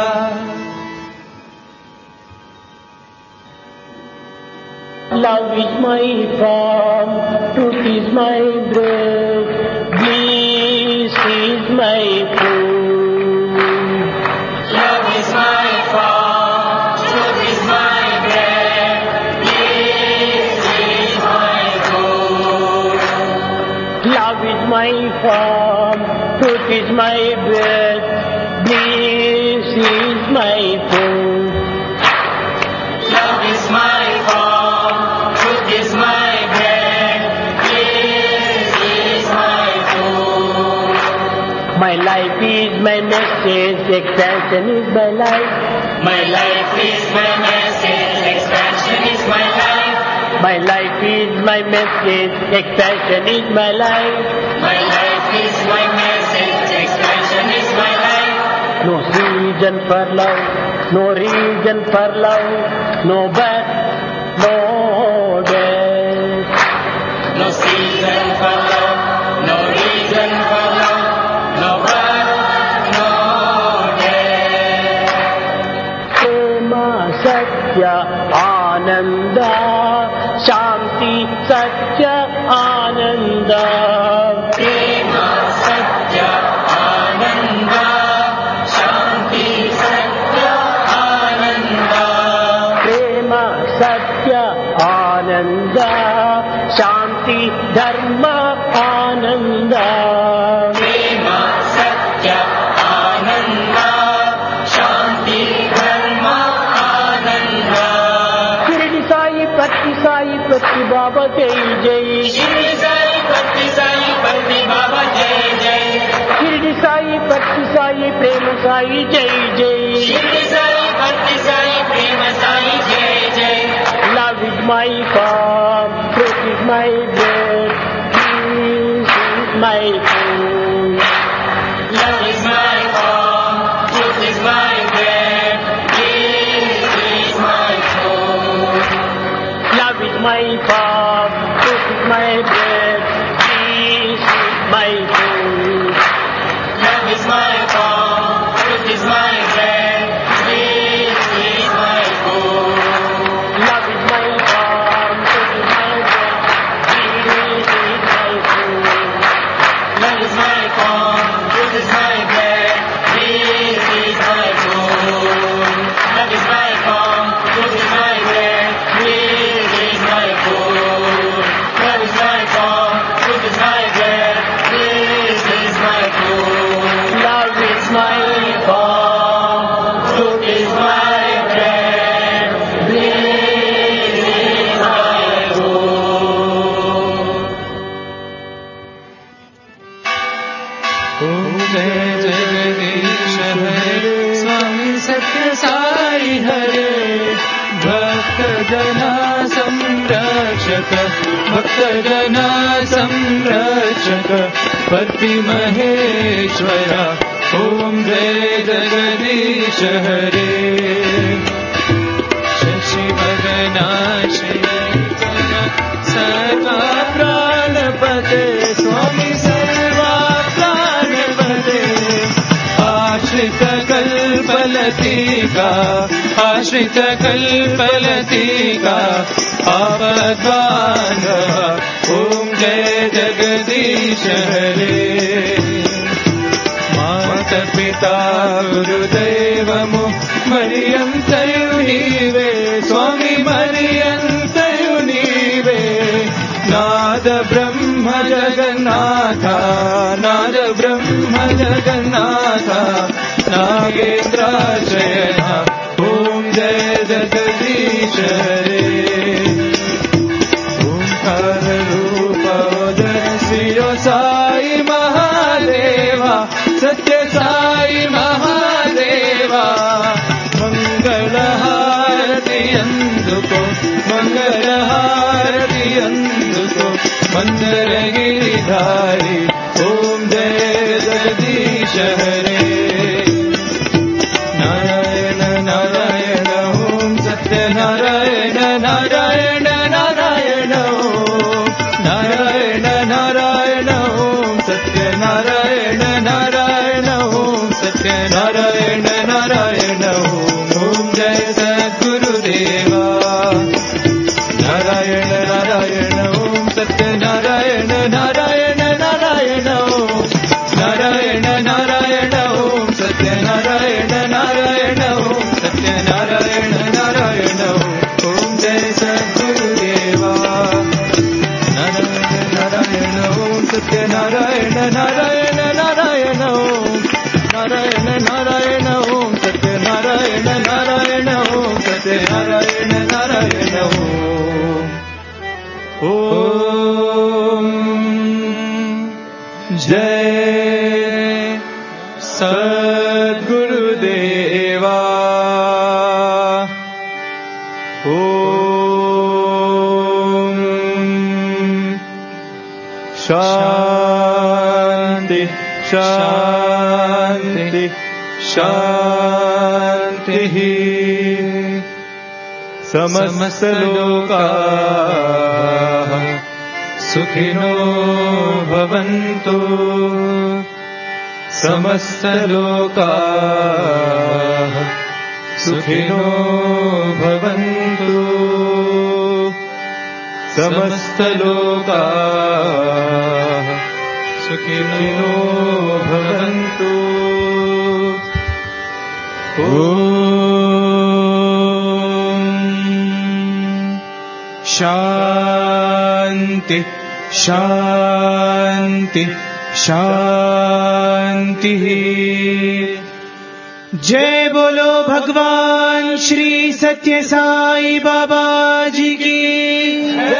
Love is my form, truth is my breath, bliss is my food. Love is my form, truth is my breath, bliss is my food. Love is my form, truth is my breath, bliss is my food. Love is my form, truth is my bread, bliss is my food. My life is my message, expansion is my life. My life is my message, expansion is my life. My life is my message, expansion is my life. My life is my message, expansion is my life. No reason for love, no reason for love, no birth, no death. No season for love, no reason for love, no birth, no death. Prema Satya Ananda, Shanti Satya Ananda. Prema Satya Ananda, Shanti Satya Ananda. Prema Satya Ananda, Shanti Dharma Ananda. Prema Satya Ananda, Shanti Dharma Ananda. Shirdi Sai Patti Baba Jai Jai. Shirdi Sai Patti Baba Jai Jai. Shirdi Sai Patti Prema Sai Jai Jai. Shirdi Sai Patti Prema Sai Jai Jai. Love is my form, truth is my bread, peace is my food. Love is my form, truth is my bread, peace is my food. Love is my form, truth is my bread, peace is my food. Love is my form, truth is my bread, peace is my food. Love is my form, truth is my bread, peace ओम जय जगदीश हरे स्वामी सत्य साई हरे भक्त जना संरक्षक भक्त जना संरक्षक पति महेश्वरा ओम जय जगदीश हरे शशि वदना श्रीचरण सर्वा प्राणपते स्वामी सर्वा प्राणपते आश्रित कल्पलतिका आश्रित कल्पलतिका आपद्बान्धव ओम जय जगदीश हरे माता पिता गुरुदैवमु मरियन्तयु नीवे स्वामी मरियन्तयु नीवे नाद ब्रह्म जगन्नाथ नाद ब्रह्म जगन्नाथ नागेन्द्राशयन ओम जय जगदीश हरे ओंकार रूप उदय श्री साई महादेवा सत्य साई महादेवा मंगल हारति अंदुको मंगल हारति अंदुको मंदर गिरिधारी ओम जय जगदीश हरे नारायण नारायण ओम सत्य नारायण नारायण नारायण ओम नारायण नारायण ओम सत्य नारायण नारायण ओम सत्य नारायण नारायण ओम जय सद्गुरुदेवा नारायण नारायण ओम सत्य नारायण नारायण नारायण ओम नारायण नारायण ओम सत्य नारायण नारायण ओम सत्य नारायण नारायण ओम जय सद्गुरुदेवा नारायण नारायण ओम सत्य नारायण नारायण नारायण ओम नारायण नारायण ओम सत्य नारायण नारायण ओम सत्य नारायण नारायण ओम जय सद्गुरुदेवा ओम शांति शांति शांति समस्त लोकाः सुखिनो भवन्तु समस्त लोकाः सुखिनो भवन्तु समस्त लोकाः सुखिनो भवन्तु शांति शांति शांति जय बोलो भगवान श्री सत्य साई बाबा जी की